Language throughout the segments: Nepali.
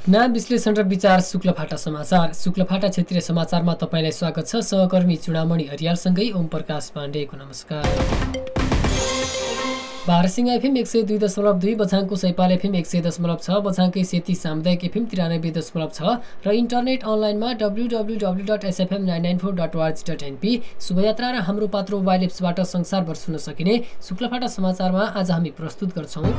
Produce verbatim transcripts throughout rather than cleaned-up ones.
घटना विश्लेषण र विचार शुक्लफाटा समाचार। शुक्लफाटा क्षेत्रीय समाचारमा तपाईलाई स्वागत छ। सहकर्मी चुडामणि हरियालसँगै ओम प्रकाश पाण्डेको नमस्कार। बारसिंह एफएम एक सय दुई दशमलव दुई, बझाङको सैपाल एफएम एक सय दशमलव छ, बझाङकै सेती सामुदायिक एफएम तिरानब्बे दशमलव छ र इन्टरनेट अनलाइनमा W W W dot SFM nine nine four dot ORG dot NP शुभयात्रा र हाम्रो पात्रो मोबाइल एप्सबाट संसारभर सुन्न सकिने शुक्लफाटा समाचारमा आज हामी प्रस्तुत गर्छौँ।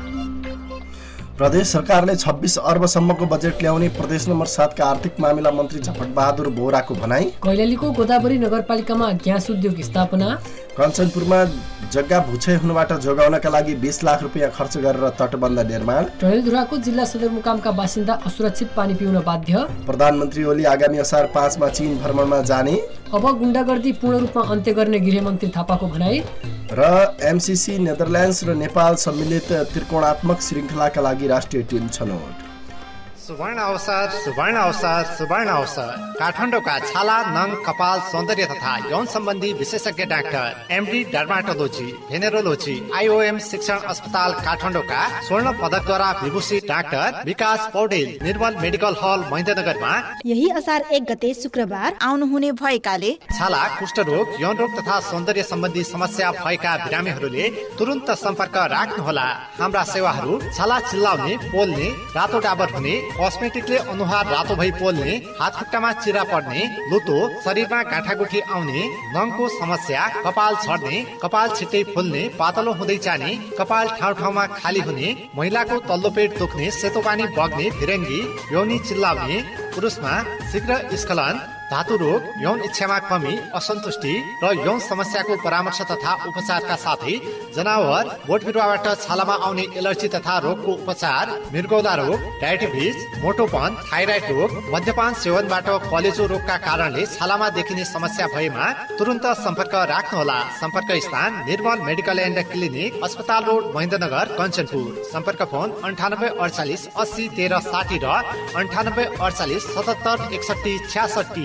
प्रदेश सरकारले छब्बीस अर्बसम्मको बजेट ल्याउने प्रदेश नम्बर सातका आर्थिक मामिला मन्त्री झपट बहादुर बोहराको भनाई। कैलालीको गोदावरी नगरपालिकामा ग्यास उद्योग स्थापना। कञ्चनपुरमा जग्गा भुक्षय हुनबाट जोगाउनका लागि बीस लाख रुपियाँ खर्च गरेर तटबन्ध निर्माण। डडेलधुराको जिल्ला सदरमुकामका बासिन्दा असुरक्षित पानी पिउन बाध्य। प्रधानमन्त्री ओली आगामी असार पाँचमा चीन भ्रमणमा जाने। अब गुण्डागर्दी पूर्ण रूपमा अन्त्य गर्ने गृहमन्त्री थापाको भनाई। र एमसिसी नेदरल्यान्ड्स र नेपाल सम्मिलित त्रिकोणात्मक श्रृङ्खलाका लागि राष्ट्रिय टिम छनौट। सुवर्ण अवसर सुवर्ण अवसर सुवर्ण अवसर काठमाडौँका छाला नङ कपाल सौन्दर्य तथा यौन सम्बन्धी विशेषज्ञ doctor MD dermatology venereology IOM शिक्षण अस्पताल काठमाडौँका स्वर्ण पदकद्वारा विभूषित डाक्टर विकास पौडेल निर्मल मेडिकल हल महेन्द्रनगरमा यही असार एक गते शुक्रबार आउनुहुने भएकाले छाला कुष्ठरोग यौन रोग तथा सौन्दर्य सम्बन्धी समस्या भएका बिरामीहरूले तुरुन्त सम्पर्क राख्नुहोला। हाम्रा सेवाहरू छाला चिल्लाउने पोल्ने रातो डाबर हुने कस्मेटिकले अनुहार रातो भई पोल्ने हात खुट्टामा चिरा पर्ने लुतो शरीरमा गाँठागुठी आउने नङको समस्या कपाल झर्ने कपाल छिट्टै फुल्ने पातलो हुँदै जाने कपाल ठाउँ ठाउँमा खाली हुने महिलाको तल्लो पेट दुख्ने सेतो पानी बग्ने फिरङ्गी यौनी चिल्लाउने पुरुषमा शीघ्र स्खलन धातु रोग यौन इच्छामा कमी असन्तुष्टि र यौन समस्याको परामर्श तथा उपचारका साथै जनावर बोट बिरुवाबाट छालामा आउने एलर्जी तथा रोगको उपचार मृगौला रोग डायबिटिज मोटोपन थाइराइड रोग मद्यपान सेवनबाट कलेजो रोगका कारणले छालामा देखिने समस्या भएमा तुरुन्त सम्पर्क राख्नुहोला। सम्पर्क स्थान निर्मल मेडिकल एन्ड क्लिनिक अस्पताल रोड महेन्द्रनगर कञ्चनपुर। सम्पर्क फोन अन्ठानब्बे अडचालिस अस्सी तेह्र साठी र अन्ठानब्बे अडचालिस सतहत्तर एकसठी छ्यासठी।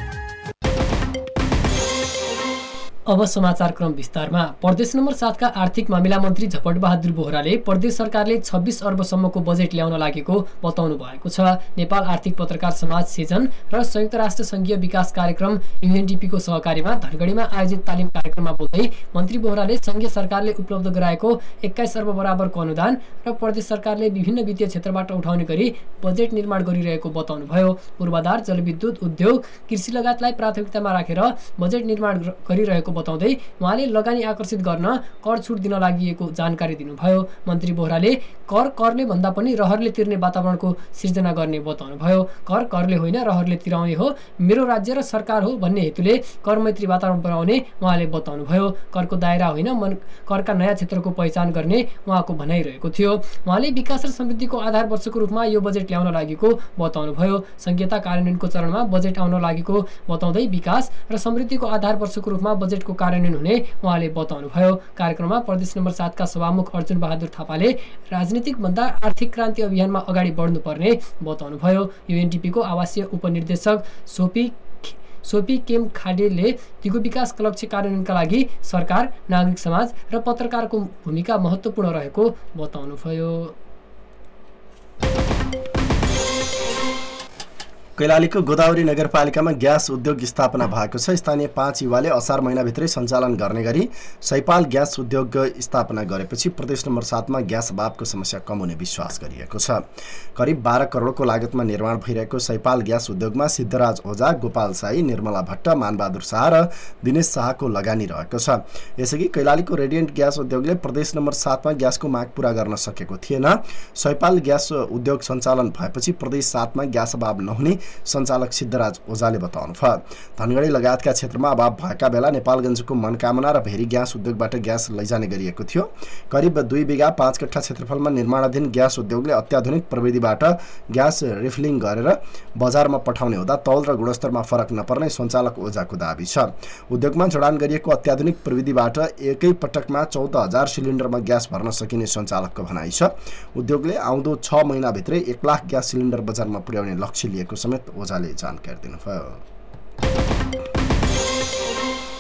अब समाचार क्रम विस्तारमा। प्रदेश नम्बर सातका आर्थिक मामिला मन्त्री झपट बहादुर बोहराले प्रदेश सरकारले छब्बीस अर्बसम्मको बजेट ल्याउन लागेको बताउनु भएको छ। नेपाल आर्थिक पत्रकार समाज सिजन र संयुक्त राष्ट्र संघीय विकास कार्यक्रम युएनडीपीको सहकारीमा धनगढीमा आयोजित तालिम कार्यक्रममा बोल्दै मन्त्री बोहराले संघीय सरकारले उपलब्ध गराएको एक्काइस अर्ब बराबरको अनुदान र प्रदेश सरकारले विभिन्न वित्तीय क्षेत्रबाट उठाउने गरी बजेट निर्माण गरिरहेको बताउनुभयो। पूर्वाधार जलविद्युत उद्योग कृषि लगायतलाई प्राथमिकतामा राखेर बजेट निर्माण गरिरहेको बताउँदै उहाँले लगानी आकर्षित गर्न कर छुट दिन लागि जानकारी दिनुभयो। मन्त्री बोहराले कर करले भन्दा पनि रहरले तिर्ने वातावरणको सिर्जना गर्ने बताउनुभयो। कर करले होइन रहरले तिराउने हो, मेरो राज्य र सरकार हो भन्ने हेतुले कर मैत्री वातावरण बनाउने उहाँले बताउनुभयो। करको दायरा होइन मन करका नयाँ क्षेत्रको पहिचान गर्ने उहाँको भनाइरहेको थियो। उहाँले विकास र समृद्धिको आधार वर्षको रूपमा यो बजेट ल्याउन लागेको बताउनुभयो। संहिता कार्यान्वयनको चरणमा बजेट आउन लागेको बताउँदै विकास र समृद्धिको आधार वर्षको रूपमा बजेट को कार्यान्वयन हुने उहाँले बताउनुभयो। कार्यक्रममा प्रदेश नम्बर सातका सभामुख अर्जुन बहादुर थापाले राजनीतिक भन्दा आर्थिक क्रान्ति अभियानमा अगाडि बढ्नुपर्ने बताउनुभयो। युएनडीपीको आवासीय उपनिर्देशक सोपी सोपी केम खाडेले दिगो विकास लक्ष्य कार्यान्वयनका लागि सरकार, नागरिक समाज र पत्रकारको भूमिका महत्त्वपूर्ण रहेको बताउनुभयो। कैलालीको गोदावरी नगरपालिकामा ग्यास उद्योग स्थापना भएको छ। स्थानीय पाँच युवाले असार महिनाभित्रै सञ्चालन गर्ने गरी सैपाल ग्यास उद्योग स्थापना गरेपछि प्रदेश नम्बर सातमा ग्यास अभावको समस्या कम हुने विश्वास गरिएको छ। करिब बाह्र करोडको लागतमा निर्माण भइरहेको सैपाल ग्यास उद्योगमा सिद्धराज ओझा, गोपाल साई, निर्मला भट्ट, मानबहादुर शाह र दिनेश शाहको लगानी रहेको छ। यसअघि कैलालीको रेडियन्ट ग्यास उद्योगले प्रदेश नम्बर सातमा ग्यासको माग पूरा गर्न सकेको थिएन। सैपाल ग्यास उद्योग सञ्चालन भएपछि प्रदेश सातमा ग्यास अभाव नहुने सञ्चालक सिद्धराज ओझाले बताउनुभयो। धनगढी लगायतका क्षेत्रमा अभाव भएका बेला नेपालगञ्जको मनकामना र भेरी ग्यास उद्योगबाट ग्यास लैजाने गरिएको थियो। करिब दुई बिघा पाँच कट्ठा क्षेत्रफलमा निर्माणाधीन ग्यास उद्योगले अत्याधुनिक प्रविधिबाट ग्यास रिफिलिङ गरेर बजारमा पठाउने हुँदा तौल र गुणस्तरमा फरक नपर्ने सञ्चालक ओझाको दाबी छ। उद्योगमा जडान गरिएको अत्याधुनिक प्रविधिबाट एकै पटकमा चौध हजार सिलिन्डरमा ग्यास भर्न सकिने सञ्चालकको भनाइ छ। उद्योगले आउँदो छ महिनाभित्रै एक लाख ग्यास सिलिन्डर बजारमा पुर्याउने लक्ष्य लिएको समेत ओझाले जानकारी दिनुभयो।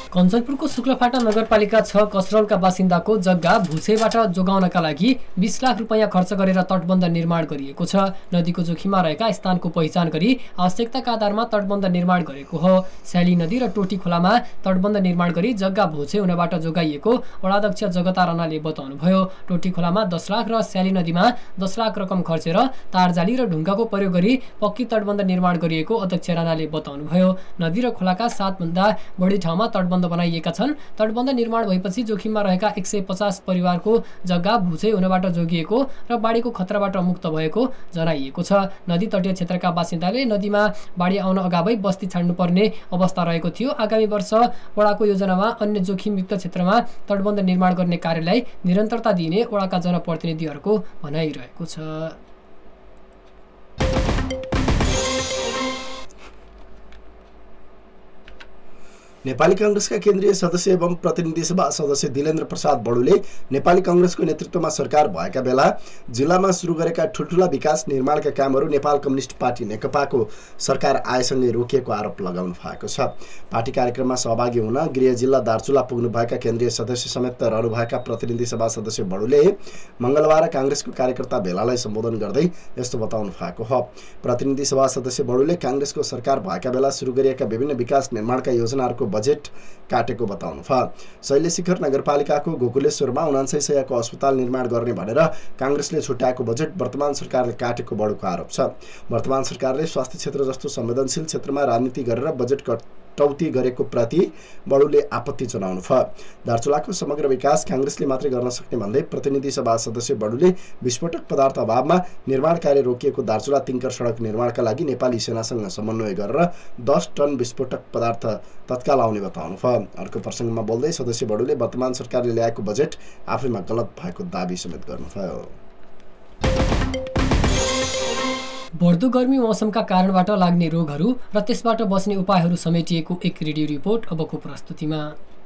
कञ्चनपुरको शुक्लफाटा नगरपालिका छ कसरलका बासिन्दाको जग्गा भुसेबाट जोगाउनका लागि बीस लाख रुपियाँ खर्च गरेर तटबन्ध निर्माण गरिएको छ। नदीको जोखिममा रहेका स्थानको पहिचान गरी आवश्यकताका आधारमा तटबन्ध निर्माण गरेको हो। स्याली नदी र टोटी खोलामा तटबन्ध निर्माण गरी जग्गा भुसे हुनबाट जोगाइएको वडाध्यक्ष जगता राणाले बताउनुभयो। टोटी खोलामा दस लाख र स्याली नदीमा दस लाख रकम खर्चेर तारजाली र ढुङ्गाको प्रयोग गरी पक्की तटबन्ध निर्माण गरिएको अध्यक्ष राणाले बताउनुभयो। नदी र खोलाका सातभन्दा बढी ठाउँमा तटबन्ध बनाइएका छन्। तटबन्ध निर्माण भएपछि जोखिममा रहेका एक सय पचास परिवारको जग्गा भुसे हुनबाट जोगिएको र बाढीको खतराबाट मुक्त भएको जनाइएको छ। नदी तटीय क्षेत्रका बासिन्दाले नदीमा बाढी आउन अगावै बस्ती छाड्नुपर्ने अवस्था रहेको थियो। आगामी वर्ष वडाको योजनामा अन्य जोखिमयुक्त क्षेत्रमा तटबन्ध निर्माण गर्ने कार्यलाई निरन्तरता दिइने वडाका जनप्रतिनिधिहरूको भनाइरहेको छ। नेपाली कांग्रेसका केन्द्रीय सदस्य एवं प्रतिनिधि सभा सदस्य दिलेन्द्र प्रसाद बडुले नेपाली कांग्रेसको नेतृत्वमा सरकार भएका बेला जिल्लामा सुरु गरेका ठुल्ठुला विकास निर्माणका कामहरू नेपाल कम्युनिस्ट पार्टी नेकपाको सरकार आएसँगै रोकिएको आरोप लगाउनु भएको छ। पार्टी कार्यक्रममा सहभागी हुन गृह जिल्ला दार्चुला पुग्नुभएका केन्द्रीय सदस्य समेत रहनुभएका प्रतिनिधि सभा सदस्य बडुले मंगलबार कांग्रेसको कार्यकर्ता भेलालाई सम्बोधन गर्दै यस्तो बताउनु भएको हो। प्रतिनिधि सभा सदस्य बडुले कांग्रेसको सरकार भएका बेला सुरु गरिएका विभिन्न विकास निर्माणका योजनाहरूको बजेट काटेको बताउनु भयो। शैलशिखर नगरपालिकाको गोकुलेश्वरमा उनान्सय सयको अस्पताल निर्माण गर्ने भनेर कांग्रेसले छुट्याएको बजेट वर्तमान सरकारले काटेको बढोको आरोप छ। वर्तमान सरकारले स्वास्थ्य क्षेत्र जस्तो संवेदनशील क्षेत्रमा राजनीति गरेर बजेट कटौती गरेको प्रति बडुले आपत्ति जनाउनु भयो। दार्चुलाको समग्र विकास कांग्रेसले मात्रै गर्न सक्ने भन्दै प्रतिनिधि सभा सदस्य बडुले विस्फोटक पदार्थ अभावमा निर्माण कार्य रोकिएको दार्चुला तिङ्कर सडक निर्माणका लागि नेपाली सेनासँग समन्वय गरेर दस टन विस्फोटक पदार्थ तत्काल आउने बताउनु भयो। अर्को प्रसङ्गमा बोल्दै सदस्य बडुले वर्तमान सरकारले ल्याएको बजेट आफैमा गलत भएको दाबी समेत गर्नुभयो। बढ्दो गर्मी मौसमका कारणबाट लाग्ने रोगहरू र त्यसबाट बच्ने उपायहरू समेटिएको एक रेडियो रिपोर्ट अबको प्रस्तुतिमा।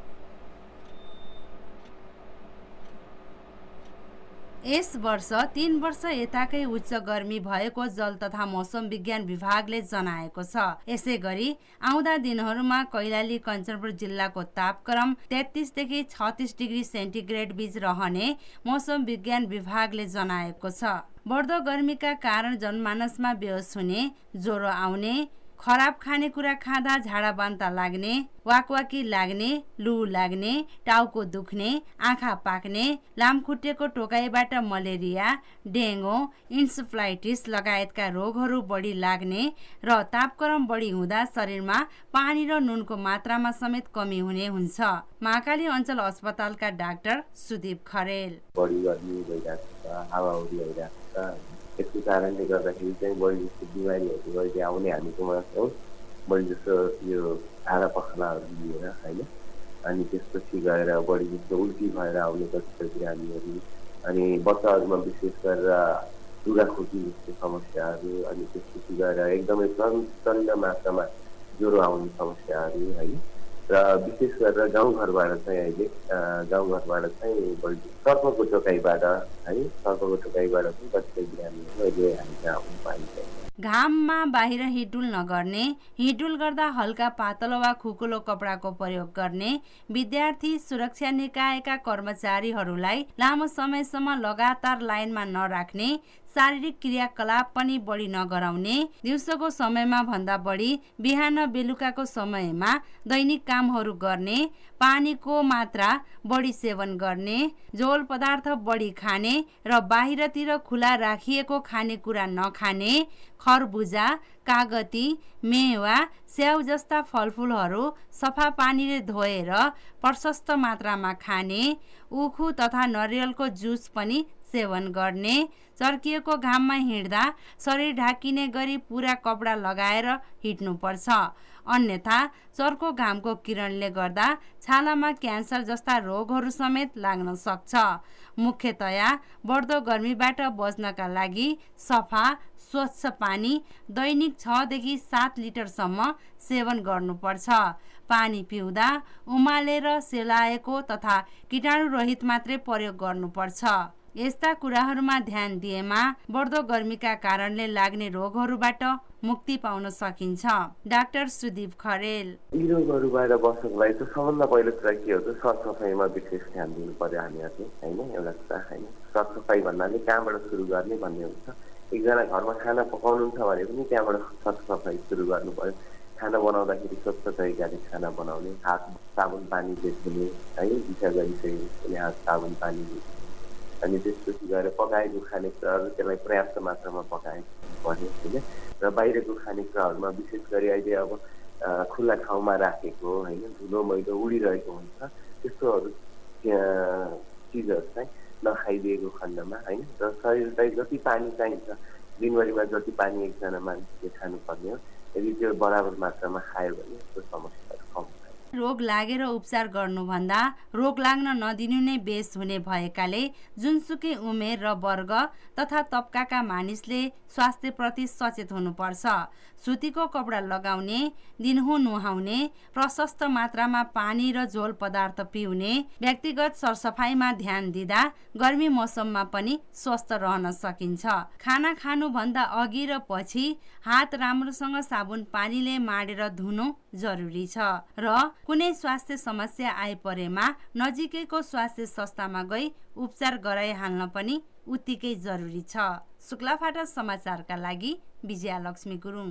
यस वर्ष तीन वर्ष यताकै उच्च गर्मी भएको जल तथा मौसम विज्ञान विभागले जनाएको छ। यसै गरी आउँदा दिनहरूमा कैलाली कञ्चनपुर जिल्लाको तापक्रम तेत्तीस देखि छत्तीस डिग्री सेन्टिग्रेड बीच रहने मौसम विज्ञान विभागले जनाएको छ। बढ्दो गर्मीका कारण जनमानसमा बेहोस हुने, ज्वरो आउने, खराब खानेकुरा खाँदा झाडा बान्ता लाग्ने, वाकवाकी लाग्ने, लु लाग्ने, टाउको दुख्ने, आँखा पाक्ने, लामखुट्टेको टोकाइबाट मलेरिया, डेङ्गु, इन्सेफ्लाइटिस लगायतका रोगहरू बढी लाग्ने र तापक्रम बढी हुँदा शरीरमा पानी र नुनको मात्रामा समेत कमी हुने हुन्छ। महाकाली अञ्चल अस्पतालका डाक्टर सुदीप खरेल बढी गर्मी भइरहेको छ, हावाहुरी भइरहेको छ, यसको कारणले गर्दाखेरि चाहिँ बढी जस्तो बिमारीहरू बढी आउने हामीकोमा छौँ। बढी जस्तो यो आधा पखलाहरू लिएर होइन, अनि त्यसपछि गएर बढी जस्तो उल्टी भएर आउने कतिपय बिरामीहरू, अनि बच्चाहरूमा विशेष गरेर लुगाखोकी जस्तो समस्याहरू, अनि त्यसपछि गएर एकदमै प्रचण्ड मात्रामा ज्वरो आउने समस्याहरू होइन। र विशेष गरेर गाउँघरबाट चाहिँ अहिले गाउँघरबाट चाहिँ बढी सर्पको टोकाइबाट है सर्पको टोकाइबाट चाहिँ कतिपय बिरामीहरू अहिले हामीलाई आउनु पाइन्छ। घाममा बाहिर हिडुल नगर्ने, हिडुल गर्दा हल्का पातलो वा खुकुलो कपडाको प्रयोग गर्ने, विद्यार्थी सुरक्षा निकायका कर्मचारीहरूलाई लामो समयसम्म लगातार लाइनमा नराख्ने, शारीरिक क्रियाकलाप पनि बढी नगराउने, दिउँसोको समयमा भन्दा बढी बिहान बेलुकाको समयमा दैनिक कामहरू गर्ने, पानीको मात्रा बढी सेवन गर्ने, झोल पदार्थ बढी खाने र बाहिरतिर खुला राखिएको खानेकुरा नखाने, खरबुजा, कागती, मेवा, स्याउ जस्ता फलफुलहरू सफा पानीले धोएर प्रशस्त मात्रामा खाने, उखु तथा नरिवलको जुस पनि सेवन गर्ने, चर्किएको घाममा हिँड्दा शरीर ढाकिने गरी पूरा कपडा लगाएर हिँड्नुपर्छ। अन्यथा चर्को घामको किरणले गर्दा छालामा क्यान्सर जस्ता रोगहरू समेत लाग्न सक्छ। मुख्यतया बढ्दो गर्मीबाट बच्नका लागि सफा स्वच्छ पानी दैनिक छ देखि सात लिटरसम्म सेवन गर्नुपर्छ। पानी पिउँदा उमालेर सेलाएको तथा कीटाणु रहित मात्रै प्रयोग गर्नुपर्छ। यस्ता कुराहरूमा ध्यान दिएमा बढ्दो गर्मीका कारणले लाग्ने रोगहरूबाट मुक्ति पाउन सकिन्छ। डाक्टर सुदीप खरेल, यी रोगहरूबाट बस्नको लागि त सबभन्दा पहिलो कुरा के हो त सरसफाइमा विशेष ध्यान दिनु पर्यो हामीहरूले होइन। एउटा कुरा होइन, सरसफाइ भन्नाले कहाँबाट सुरु गर्ने भन्ने हुन्छ। एकजना घरमा खाना पकाउनुहुन्छ भने पनि त्यहाँबाट सरसफाइ सुरु गर्नु पर्यो। खाना बनाउँदाखेरि स्वच्छ तरिकाले खाना बनाउने, हात साबुन पानीले धुने है, दिशा गरिसकेपछि हात साबुन पानीले, अनि त्यसपछि गएर पकाएको खानेकुराहरू त्यसलाई पर्याप्त मात्रामा पकाएको पर्यो होइन। र बाहिरको खानेकुराहरूमा विशेष गरी अहिले अब खुल्ला ठाउँमा राखेको होइन, धुलो मैलो उडिरहेको हुन्छ, त्यस्तोहरू चिजहरू चाहिँ नखाइदिएको खण्डमा होइन। र शरीरलाई जति पानी चाहिन्छ दिनभरिमा जति पानी एकजना मानिसले खानुपर्ने हो, यदि त्यो बराबर मात्रामा खायो भने त्यो समस्याहरू कम हुन्छ। रोग लागेर उपचार गर्नुभन्दा रोग लाग्न नदिनु नै बेस हुने भएकाले जुनसुकै उमेर र वर्ग तथा तबकाका मानिसले स्वास्थ्यप्रति सचेत हुनुपर्छ। सुतीको कपडा लगाउने, दिनहुँ नुहाउने, प्रशस्त मात्रामा पानी र झोल पदार्थ पिउने, व्यक्तिगत सरसफाइमा ध्यान दिँदा गर्मी मौसममा पनि स्वस्थ रहन सकिन्छ। खाना खानुभन्दा अघि र पछि हात राम्रोसँग साबुन पानीले माडेर धुनु जरुरी छ र कुनै स्वास्थ्य समस्या आइपरेमा नजिकैको स्वास्थ्य संस्थामा गई उपचार गराइहाल्न पनि उत्तिकै जरुरी छ। शुक्लाफाटा समाचारका लागि विजयालक्ष्मी गुरुङ।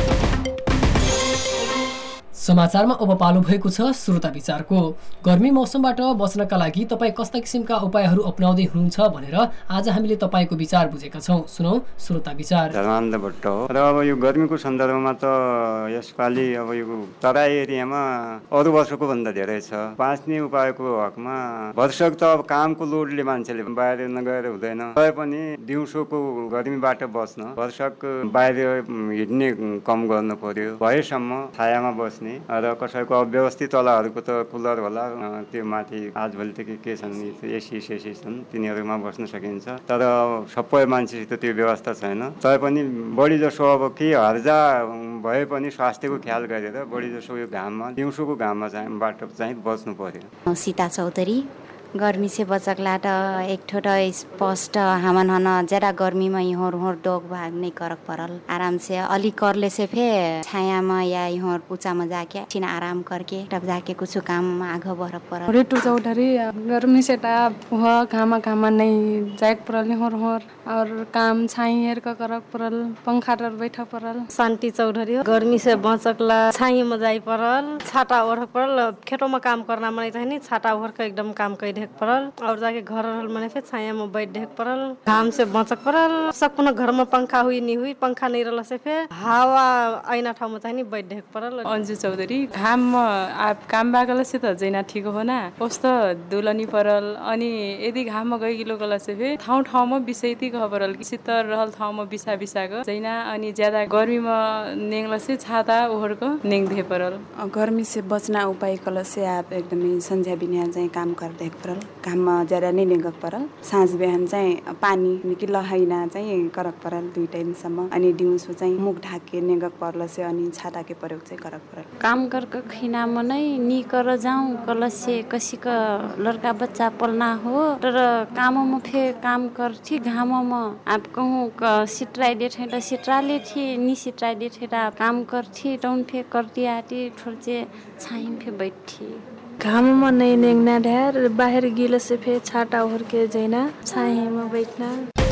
समाचारमा अब पालो भएको छ श्रोता विचारको। गर्मी मौसमबाट बच्नका लागि तपाईँ कस्ता किसिमका उपायहरू अपनाउँदै हुनुहुन्छ भनेर आज हामीले तपाईँको विचार बुझेका छौँ। सुनौ श्रोता विचार। धर्मानन्द भट्ट हो। र अब यो गर्मीको सन्दर्भमा त यसपालि अब यो तराई एरियामा अरू वर्षको भन्दा धेरै छ। बाँच्ने उपायको हकमा भरसक त अब कामको लोडले मान्छेले बाहिर नगएर हुँदैन, तै पनि दिउँसोको गर्मीबाट बस्न भरसक बाहिर हिँड्ने कम गर्नु पर्यो। भएसम्म छायामा बस्ने र कसैको अव्यवस्थित तलाहरूको त कुलर होला, त्यो माथि आजभोलिदेखि के छन् एसी सेसी छन् तिनीहरूमा बस्न सकिन्छ। तर सबै मान्छेसित त्यो व्यवस्था छैन। तैपनि बढी जसो अब के हर्जा भए पनि स्वास्थ्यको ख्याल गरेर बढी जसो यो घाममा दिउँसोको घाममा चाहिँ बाटो चाहिँ बच्नु पर्यो। सीता चौधरी, गर्मी से बचकलाट एक ठोट स्पष्ट हमन हन जरा गर्मी में इहोर होर डोग भाग नहीं करक परल। आराम से अली करले से फे छाया में या इहोर पूछा में जाके छिन आराम करके तब जाके कुछ काम आगे बढ़ परल। रिटू चौधरी, गर्मी से टाप हुआ घामा घामा नहीं जाक परल इहोर होर और काम छाई हेर का करक परल, पंखा तर बैठा परल। शांति चौधरी, गर्मी से बचकला छाई में जाई परल, छाता ओढ़ परल, खेतों में काम करना मन चाहिए छाता ओढ़ के एकदम काम कर परल और जाके घर मने फिर छाया में बैठ ढेक परल। घाम से बचक परल, सब घर में पंखा हुई नहीं हुई, पंखा नहीं रहला से फिर हवा ऐना ठाउँ में चाहिँ बैठ ढेक परल। अंजु चौधरी, घाम आप काम बागल से त जैना ठीक हो ना कस्तो दुलनी परल, अनि यदि घाम में गई किलो गला से फिर ठाउँ ठाउँ में बिसैती कह परल, शीतल रहल ठाउँ में बिसा बिसा ग जैना, अनि ज्यादा गर्मी में नेंगला से छाता ओहर को नेंग दे परल। गर्मी से बचना उपाय कल से आप एकदमै संध्या बिना चाहिँ काम कर देख परल। घाममा ज्यादा नै नेगक परल, साँझ बिहान चाहिँ पानी निकै लहाइना चाहिँ करक परल दुई टाइमसम्म, अनि दिउँसो चाहिँ मुख ढाके नेगक परल से अनि छाताके प्रयोग चाहिँ करक परल। काम करके खिना में नहीं नी कर जाऊँ कल से कसी का लड़का बच्चा पलना हो, तर कामों में फिर काम कर थी घामों में आप कहूँ सिटराई दे थे सिटराले थी नी सिटराई दे थे काम कर थी टाउन फिर करती आती थोड़े छाई फिर बैठी। घाम में नहीं नेंगना ढेर, बाहर गिले से फिर छाता ओढ़ के जैना छाई में बैठना।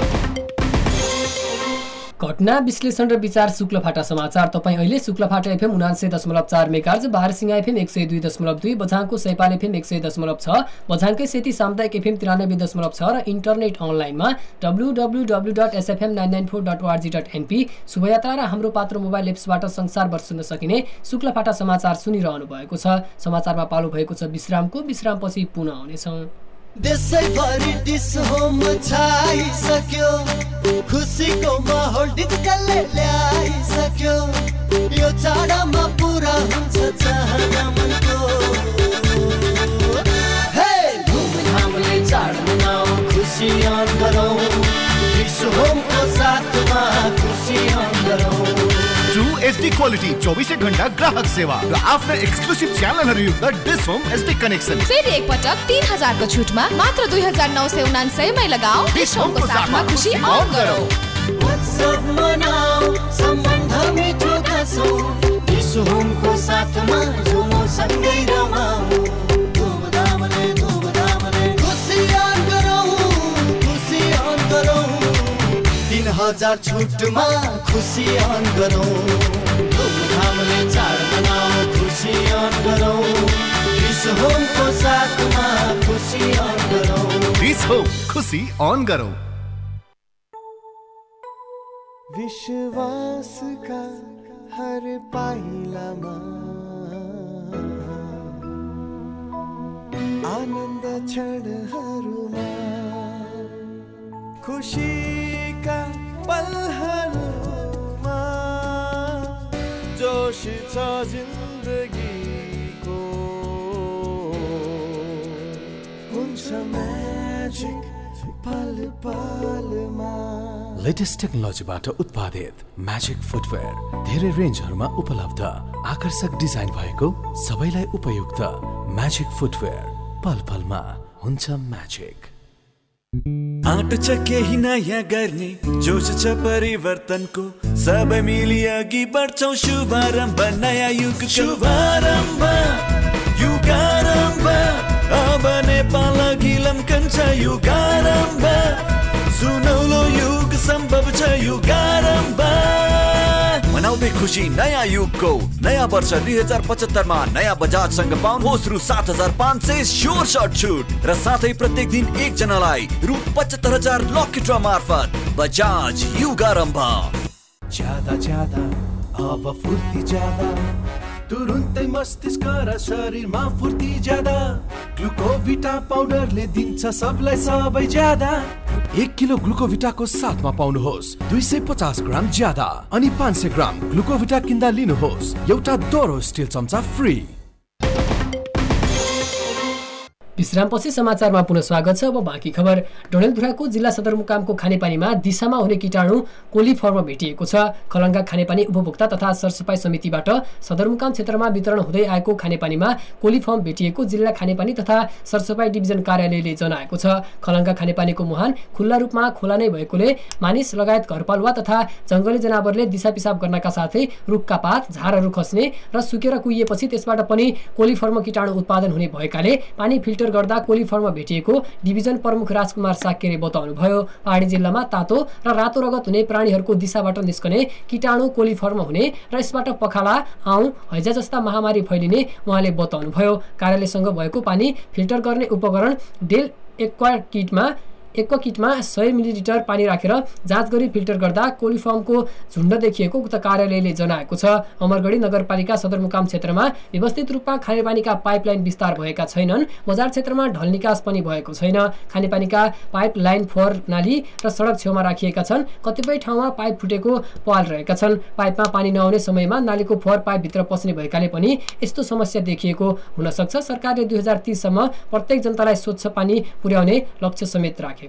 घटना विश्लेषण र विचार शुक्लफाटा समाचार। तपाईँ अहिले शुक्लफाटा एफएम उनान्सय दशमलव चार मेगाहर्ज, बाह्रसिंह एफएम एक सय दुई दशमलव दुई, बझाङको सैपाल एफएम एक सय दशमलव छ, बझाङकै सेती सामुदायिक एफएम तिरानब्बे दशमलव छ र इन्टरनेट अनलाइनमा W W W dot SFM nine nine four dot ORG dot NP शुभयात्रा र हाम्रो पात्र मोबाइल एप्सबाट संसारभर सुन्न सकिने शुक्लफाटा समाचार सुनिरहनु भएको छ। समाचारमा पालो भएको छ विश्रामको। विश्रामपछि पुनः आउनेछौँ। देशैभरि डिस होम छाइसक्यो, खुसीको माहौल डिजिटलले ल्याइसक्यो, यो चाडमा पुरा हुन्छ चाहना मनको। हे धुमधामले चाड मनाऊ, खुसी गरौँ, डिस होमको साथमा खुसी गरौँ। ट्रु एचडी क्वालिटी चौबीसै घण्टा ग्राहक सेवा र आफ्ना एक्सक्लुसिभ च्यानलहरू युक्त डिश होम एचडी कनेक्सन। फेरि एक पटक तीन हजार को छुटमा मात्र दुई हजार नौ सय उनान्सय मै लगाऊ। डिश होम को साथमा खुशी ऑन गरौ। उत्सव मनाऊ सम्बन्ध मिठो कसो। डिश होम को साथमा झुमो सँगै रमाऊ। धुमधामले धुमधामले खुशी ऑन गरौ खुशी ऑन गरौ। तीन हजार छुटमा खुशी ऑन गरौ। धुमधामले चाड मनाऊ खुशी ऑन गरौ। डिश होम को साथमा खुशी ऑन गरौ। डिश होम खुशी ऑन गरौ। विश्वास का हर पाइलामा आनन्द क्षणहरूमा खुशीका पलहरूमा जोश छ जिन्दगीको हुन्छ म्याजिक पल पलमा। लेटेस्ट टेक्नोलोजीबाट उत्पादित म्याजिक फुटवेयर धेरै रेन्जहरूमा उपलब्ध। आकर्षक डिजाइन भएको सबैलाई उपयुक्त म्याजिक फुटवेयर पल पलमा हुन्छ म्याजिक। आँट छ केही नयाँ गर्ने जोस छ परिवर्तनको सबै मिली अघि बढ्छौँ शुभारम्भ नयाँ युग शुभारम्भ युगारम्भ अब नेपाल अघि लम्कन्छ युगारम्भ सुनौलो युग सम्भव छ युगारम्भ। मनाउँदै खुशी नयाँ युगको नयाँ वर्ष दुई हजार पचहत्तरमा नयाँ बजाजसँग पाउनुहोस् रु सात हजार पाँच सय स्योर सर्ट छुट र साथै प्रत्येक दिन एकजनालाई रु पचहत्तर हजार लकी ड्रा मार्फत बजाज युगारम्भ। ज्यादा ज्यादा अब फुर्ती ज्यादा तुरुन्तै मस्तिष्क र शरीरमा फुर्ती ज्यादा ग्लुकोभिटा पाउडरले दिन्छ सबलाई सबै ज्यादा। एक किलो ग्लुकोभिटाको साथमा पाउनुहोस् दुई सय पचास ग्राम ज्यादा अनि पाँच सय ग्राम ग्लुकोभिटा किन्दा लिनुहोस् एउटा दोहोरो स्टिल चम्चा फ्री। विश्रामपछि समाचारमा पुनः स्वागत छ। अब बाँकी खबर। डडेलधुराको जिल्ला सदरमुकामको खानेपानीमा दिशामा हुने कीटाणु कोलिफर्म भेटिएको छ। खलङ्गा खानेपानी उपभोक्ता तथा सरसफाई समितिबाट सदरमुकाम क्षेत्रमा वितरण हुँदै आएको खानेपानीमा कोलिफर्म भेटिएको जिल्ला खानेपानी तथा सरसफाई डिभिजन कार्यालयले जनाएको छ। खलङ्गा खानेपानीको मुहान खुल्ला रूपमा खोला नै भएकोले मानिस लगायत घरपालुवा तथा जङ्गली जनावरले दिशा पिसाब गर्नका साथै रुखका पात झारहरू खस्ने र सुकेर कुहिएपछि त्यसबाट पनि कोलिफर्म कीटाणु उत्पादन हुने भएकाले पानी फिल्टर गर्दा कोलिफर्म भेटिएको डिभिजन प्रमुख राजकुमार साक्यले बताउनुभयो। पहाडी जिल्लामा तातो र रातो रगत हुने प्राणीहरूको दिशाबाट निस्कने कीटाणु कोलिफर्म हुने र यसबाट पखाला आउँ हैजा जस्ता महामारी फैलिने उहाँले बताउनुभयो। कार्यालयसँग भएको पानी फिल्टर गर्ने उपकरण डेल एक्वा किटमा एक किटमा सय मिलिलिटर पानी राखेर जाँच गरी फिल्टर गर्दा कोलिफर्मको झुण्ड देखिएको उक्त कार्यालयले जनाएको छ। अमरगढी नगरपालिका सदरमुकाम क्षेत्रमा व्यवस्थित रूपमा खानेपानीका पाइपलाइन विस्तार भएका छैनन्। बजार क्षेत्रमा ढल निकास पनि भएको छैन। खानेपानीका पाइपलाइन फोहोर नाली र सडक छेउमा राखिएका छन्। कतिपय ठाउँमा पाइप फुटेको पहल रहेका छन्। पाइपमा पानी नआउने समयमा नालीको फोहोर पाइपभित्र पस्ने भएकाले पनि यस्तो समस्या देखिएको हुन सक्छ। सरकारले दुई हजार तीससम्म प्रत्येक जनतालाई स्वच्छ पानी पुर्याउने लक्ष्य समेत राखे।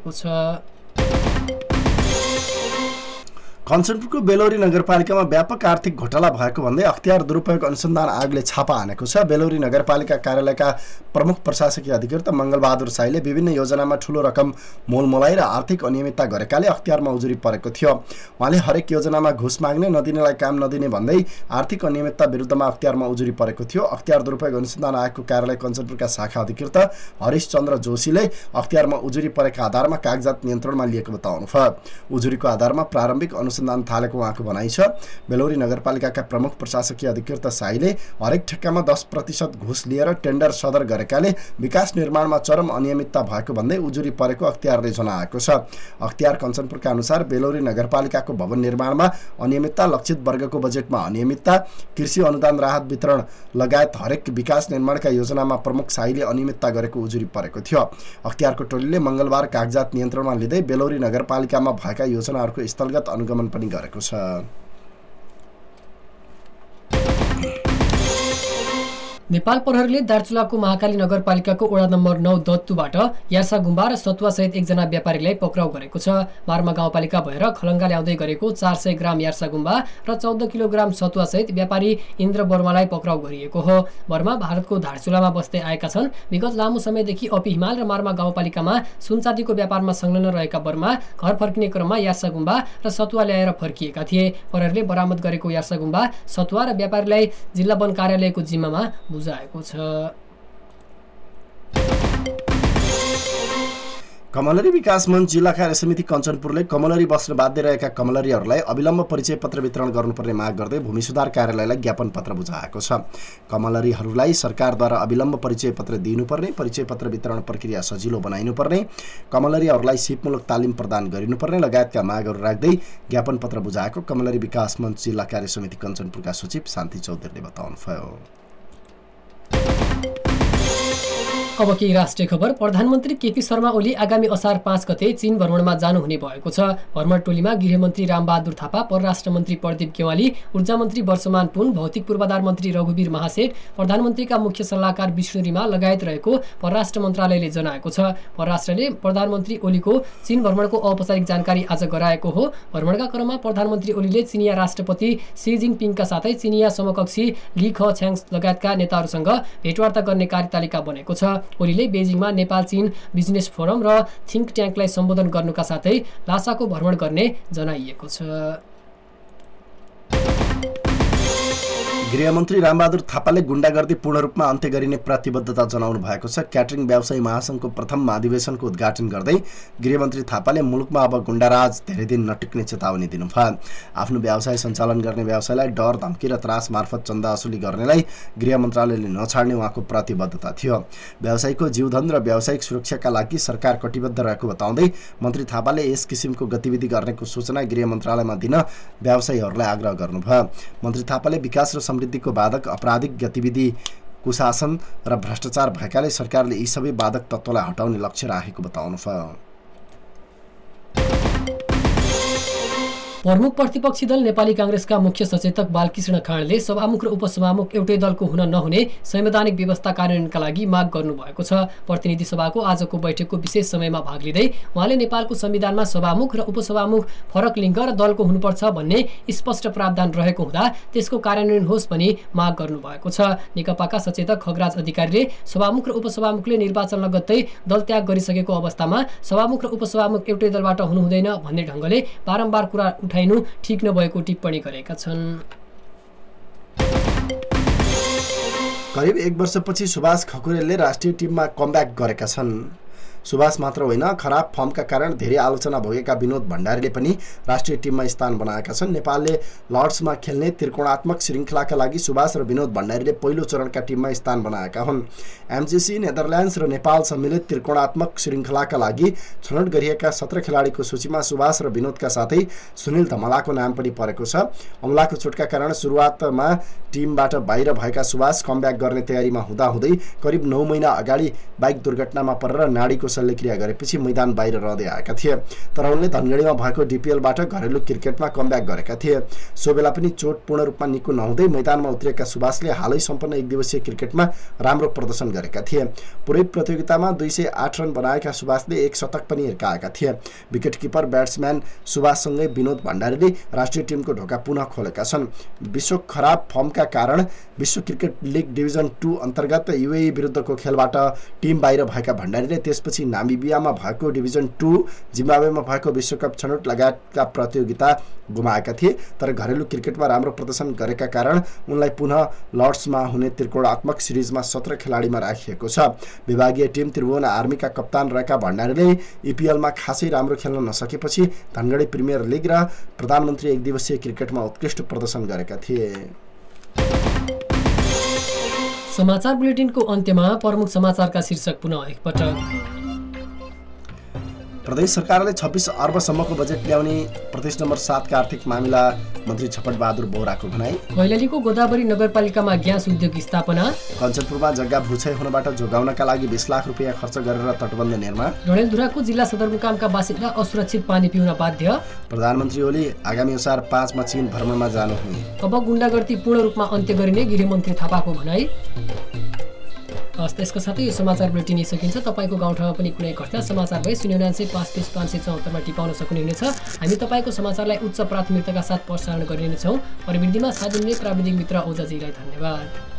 कञ्चनपुरको बेलौरी नगरपालिकामा व्यापक आर्थिक घोटाला भएको भन्दै अख्तियार दुरुपयोग अनुसन्धान आयोगले छापा हानेको छ। बेलौरी नगरपालिका कार्यालयका प्रमुख प्रशासकीय अधिकृत मङ्गलबहादुर साईले विभिन्न योजनामा ठूलो रकम मोलमोलाई र आर्थिक अनियमितता गरेकाले अख्तियारमा उजुरी परेको थियो। उहाँले हरेक योजनामा घुस माग्ने नदिनेलाई काम नदिने भन्दै आर्थिक अनियमितता विरुद्धमा अख्तियारमा उजुरी परेको थियो। अख्तियार दुरुपयोग अनुसन्धान आयोगको कार्यालय कञ्चनपुरका शाखा अधिकृत हरिशचन्द्र जोशीले अख्तियारमा उजुरी परेका आधारमा कागजात नियन्त्रणमा लिएको बताउनुभयो। उजुरीको आधारमा प्रारम्भिक अनुसन्धान थालेको उहाँको भनाइ छ। बेलौरी नगरपालिकाका प्रमुख प्रशासकीय अधिकृत साईले हरेक ठेक्कामा दस प्रतिशत घुस लिएर टेन्डर सदर गरेकाले विकास निर्माणमा चरम अनियमितता भएको भन्दै उजुरी परेको अख्तियारले जनाएको छ। अख्तियार कञ्चनपुरका अनुसार बेलौरी नगरपालिकाको भवन निर्माणमा अनियमितता, लक्षित वर्गको बजेटमा अनियमितता, कृषि अनुदान राहत वितरण लगायत हरेक विकास निर्माणका योजनामा प्रमुख साईले अनियमितता गरेको उजुरी परेको थियो। अख्तियारको टोलीले मङ्गलबार कागजात नियन्त्रणमा लिँदै बेलौरी नगरपालिकामा भएका योजनाहरूको स्थलगत अनुगमन पनि गरेको छ। नेपाल प्रहरीले दार्चुलाको महाकाली नगरपालिकाको वडा नम्बर नौ दत्तुबाट यार्सा गुम्बा र सतुवा सहित एकजना व्यापारीलाई पक्राउ गरेको छ। मार्मा गाउँपालिका भएर खलङ्गा ल्याउँदै गरेको चार सय ग्राम यार्सा गुम्बा र चौध किलोग्राम सतुवा सहित व्यापारी इन्द्र वर्मालाई पक्राउ गरिएको हो। वर्मा भारतको धारचुलामा बस्दै आएका छन्। विगत लामो समयदेखि अपी हिमाल र मार्मा गाउँपालिकामा सुनचाँदीको व्यापारमा संलग्न रहेका वर्मा घर फर्किने क्रममा यार्सा गुम्बा र सतुवा ल्याएर फर्किएका थिए। प्रहरीले बरामद गरेको यार्सा गुम्बा सतुवा र व्यापारीलाई जिल्ला वन कार्यालयको जिम्मामा बुझाएको छ। कमलरी विकास मञ्च जिल्ला कार्य समिति कञ्चनपुरले कमलरी बस्न बाध्य रहेका कमलरीहरूलाई अविलम्ब परिचय पत्र वितरण गर्नुपर्ने माग गर्दै भूमि सुधार कार्यालयलाई ज्ञापन पत्र बुझाएको छ। कमलरीहरूलाई सरकारद्वारा अविलम्ब परिचय पत्र दिनुपर्ने, परिचय पत्र वितरण प्रक्रिया सजिलो बनाइनुपर्ने, कमलरीहरूलाई सिपमूलक तालिम प्रदान गरिनुपर्ने लगायतका मागहरू राख्दै ज्ञापन पत्र बुझाएको कमलरी विकास मञ्च जिल्ला कार्य समिति कञ्चनपुरका सचिव शान्ति चौधरीले बताउनुभयो। अब केही राष्ट्रिय खबर। प्रधानमन्त्री केपी शर्मा ओली आगामी असार पाँच गते चीन भ्रमणमा जानुहुने भएको छ। भ्रमण टोलीमा गृहमन्त्री रामबहादुर थापा, परराष्ट्र मन्त्री प्रदीप गेवाली, ऊर्जा मन्त्री वर्षमान पुन, भौतिक पूर्वाधार मन्त्री रघुवीर महासेठ, प्रधानमन्त्रीका मुख्य सल्लाहकार विष्णु रिमाल लगायत रहेको परराष्ट्र मन्त्रालयले जनाएको छ। परराष्ट्रले प्रधानमन्त्री ओलीको चीन भ्रमणको औपचारिक जानकारी आज गराएको हो। भ्रमणका क्रममा प्रधानमन्त्री ओलीले चिनिया राष्ट्रपति सी जिङपिङका साथै चिनिया समकक्षी ली ख छ्याङ लगायतका नेताहरूसँग भेटवार्ता गर्ने कार्यतालिका बनेको छ। ओलीले बेजिङमा नेपाल चीन बिजनेस फोरम र थिङ्क ट्याङ्कलाई सम्बोधन गर्नुका साथै लासाको भ्रमण गर्ने जनाइएको छ। गृहमन्त्री रामबहादुर थापाले गुण्डागर्दी पूर्ण रूपमा अन्त्य गरिने प्रतिबद्धता जनाउनु भएको छ। क्याटरिङ व्यवसायी महासङ्घको प्रथम महाधिवेशनको उद्घाटन गर्दै गृहमन्त्री थापाले मुलुकमा अब गुण्डाराज धेरै दिन नटिक्ने चेतावनी दिनुभयो। आफ्नो व्यवसाय सञ्चालन गर्ने व्यवसायलाई डर, धम्की र त्रास मार्फत चन्दा असुली गर्नेलाई गृह मन्त्रालयले नछाड्ने उहाँको प्रतिबद्धता थियो। व्यवसायीको जीवधन र व्यावसायिक सुरक्षाका लागि सरकार कटिबद्ध रहेको बताउँदै मन्त्री थापाले यस किसिमको गतिविधि गर्नेको सूचना गृह मन्त्रालयमा दिन व्यवसायीहरूलाई आग्रह गर्नुभयो। मन्त्री थापाले विकास र समृद्धिको बाधक अपराधिक गतिविधि, कुशासन र भ्रष्टाचार भएकाले सरकारले यी सबै बाधक तत्त्वलाई हटाउने लक्ष्य राखेको बताउनुभयो। प्रमुख प्रतिपक्षी दल नेपाली कांग्रेसका मुख्य सचेतक बालकृष्ण खाँडले सभामुख र उपसभामुख एउटै दलको हुन नहुने संवैधानिक व्यवस्था कार्यान्वयनका लागि माग गर्नुभएको छ। प्रतिनिधि सभाको आजको बैठकको विशेष समयमा भाग लिँदै उहाँले नेपालको संविधानमा सभामुख र उपसभामुख फरक लिङ्ग र दलको हुनुपर्छ भन्ने स्पष्ट प्रावधान रहेको हुँदा त्यसको कार्यान्वयन होस् भनी माग गर्नुभएको छ। नेकपाका सचेतक खगराज अधिकारीले सभामुख र उपसभामुखले निर्वाचन लगत्तै दल त्याग गरिसकेको अवस्थामा सभामुख र उपसभामुख एउटै दलबाट हुनुहुँदैन भन्ने ढङ्गले बारम्बार कुरा उठाइनु ठिक नभएको टिप्पणी गरेका छन्। करिब एक वर्षपछि सुभाष खकुरेलले राष्ट्रिय टिममा कमब्याक गरेका छन्। सुभाष मात्र होइन, खराब फर्मका कारण धेरै आलोचना भोगेका विनोद भण्डारीले पनि राष्ट्रिय टिममा स्थान बनाएका छन्। नेपालले लर्ड्समा खेल्ने त्रिकोणात्मक श्रृङ्खलाका लागि सुभाष र विनोद भण्डारीले पहिलो चरणका टिममा स्थान बनाएका हुन्। एमजिसी, नेदरल्यान्ड्स र नेपाल सम्मिलित त्रिकोणात्मक श्रृङ्खलाका लागि छनौट गरिएका सत्र खेलाडीको सूचीमा सुभाष र विनोदका साथै सुनिल धमलाको नाम पनि परेको छ। अमलाको चोटका कारण सुरुवातमा टिमबाट बाहिर भएका सुभाष कमब्याक गर्ने तयारीमा हुँदाहुँदै करिब नौ महिना अगाडि बाइक दुर्घटनामा परेर नाडीको शल्यक्रिया गरेपछि मैदान बाहिर रहँदै आएका थिए। तर उनले धनगढीमा भएको डिपिएलबाट घरेलु क्रिकेटमा कमब्याक गरेका थिए। सो बेला पनि चोट पूर्ण रूपमा निको नहुँदै मैदानमा उत्रिएका सुभाषले हालै सम्पन्न एक दिवसीय क्रिकेटमा राम्रो प्रदर्शन गरेका थिए। पुरै प्रतियोगितामा दुई सय आठ रन बनाएका सुभाषले एक शतक पनि हिर्काएका थिए। विकेट किपर ब्याट्सम्यान सुभाषसँगै विनोद भण्डारीले राष्ट्रिय टिमको ढोका पुनः खोलेका छन्। विश्व खराब फर्मका कारण विश्व क्रिकेट लिग डिभिजन टू अन्तर्गत युएई विरुद्धको खेलबाट टिम बाहिर भएका भण्डारीले त्यसपछि नामिबियामा भएको डिभिजन टू, जिम्बाब्वेमा भएको विश्वकप छनौट लगायतका प्रतियोगिता गुमाएका थिए। तर घरेलु क्रिकेटमा राम्रो प्रदर्शन गरेका कारण उनलाई पुनः लर्ड्समा हुने त्रिकोणात्मक सिरिजमा सत्र खेलाडीमा राखिएको छ। विभागीय टिम त्रिभुवन आर्मीका कप्तान रहेका भण्डारीले इपिएलमा खासै राम्रो खेल्न नसकेपछि धनगढी प्रिमियर लिग र प्रधानमन्त्री एक दिवसीय क्रिकेटमा उत्कृष्ट प्रदर्शन गरेका थिए। समाचार बुलेटिनको अन्त्यमा प्रमुख समाचारका शीर्षक पुनः एकपटक। प्रदेश सरकारले छब्बिस अर्बसम्मको बजेट ल्याउने प्रदेश नम्बर सातका आर्थिक मामिला मन्त्री झपट बहादुर बोहराको भनाई। कैलालीको गोदावरी नगरपालिकामा ग्यास उद्योग स्थापना। कञ्चनपुरमा जग्गा भूक्षय हुनबाट जोगाउनका लागि बीस लाख रुपियाँ खर्च गरेर तटबन्ध निर्माण। डडेलधुराको जिल्ला सदरमुकामका बासिन्दा असुरक्षित पानी पिउन बाध्य। प्रधानमन्त्री ओली आगामी असार पाँचमा चीन भ्रमणमा जानुहुने। अब गुण्डागर्दी पूर्ण रूपमा अन्त्य गरिने गृहमन्त्री थापाको भनाई। हस् त्यसको साथै यो समाचार बुलेटिन यी सकिन्छ। तपाईँको गाउँठाउँमा पनि कुनै घटना समाचार भए शून्य उनान्सय पाँच तिस पाँच सय चौहत्तरमा टिपाउन सक्नुहुनेछ। हामी तपाईँको समाचारलाई उच्च प्राथमिकताका साथ प्रसारण गरिनेछौँ। प्रविधिमा साथ दिने प्राविधिक मित्र ओजाजीलाई धन्यवाद।